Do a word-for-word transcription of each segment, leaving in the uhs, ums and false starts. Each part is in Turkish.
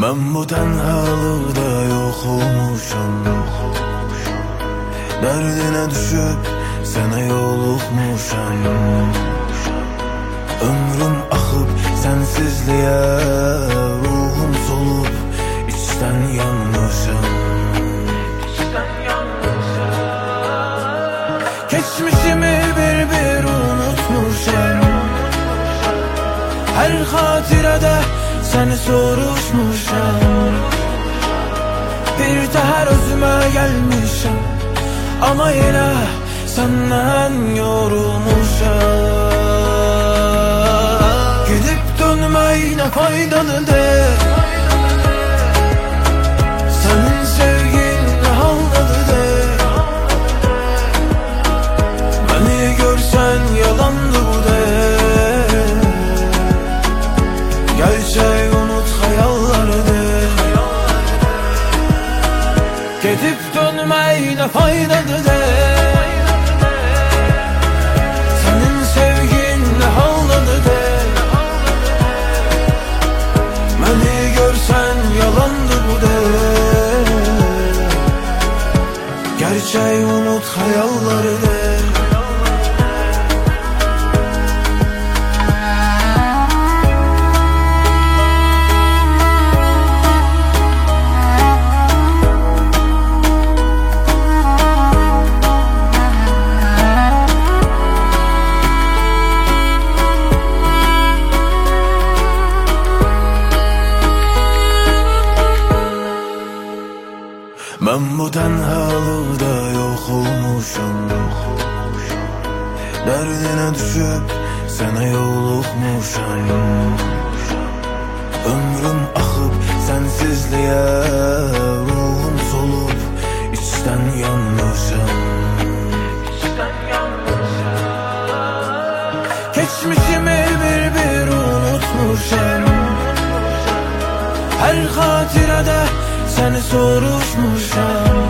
Ben bu tenhalıkta yok olmuşum, derdine düşüp sana yolukmuşum. Ömrüm akıp sensizliğe, ruhum solup içten yanmışım. Geçmişimi bir bir unutmuşum, her hatirede seni soruşmuşum. Bir daha özüme gelmişim, ama yine senden yorulmuşum. Gidip dönmeyle faydalı de, senin sevgin ne haldalı de. Beni görsen yalandı bu de, gerçeği unut hayalları de. Gidip dönmeyle faydalı de, senin sevgin ne haldalı de. Beni görsen yalandı bu de, gerçeği unut hayalları de. Ben bu tenhalıkta yok olmuşum, derdine düşüp sana yolukmuşum. Ömrüm akıp sensizliğe, ruhum solup içten yanmışım. Geçmişimi bir bir unutmuşum, her hatirede seni soruşmuşum.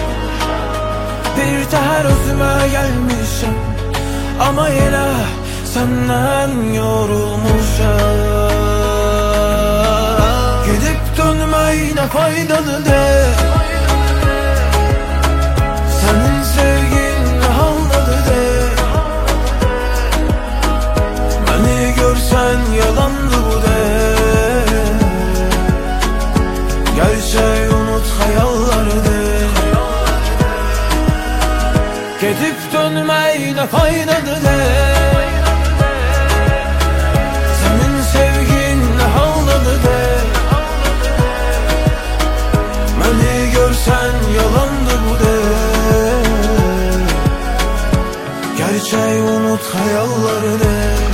Bir daha özüme gelmişim, ama yine senden yorulmuşum. Gidip dönmeyle faydalı de, senin sevgin ne haldalı de. Beni görsen yalandı bu de, gerçeği unut hayalları de. Gidip dönmeyle faydalı de, senin sevgin ne haldalı de. Beni görsen yalandı bu de, gerçeği unut hayalları de.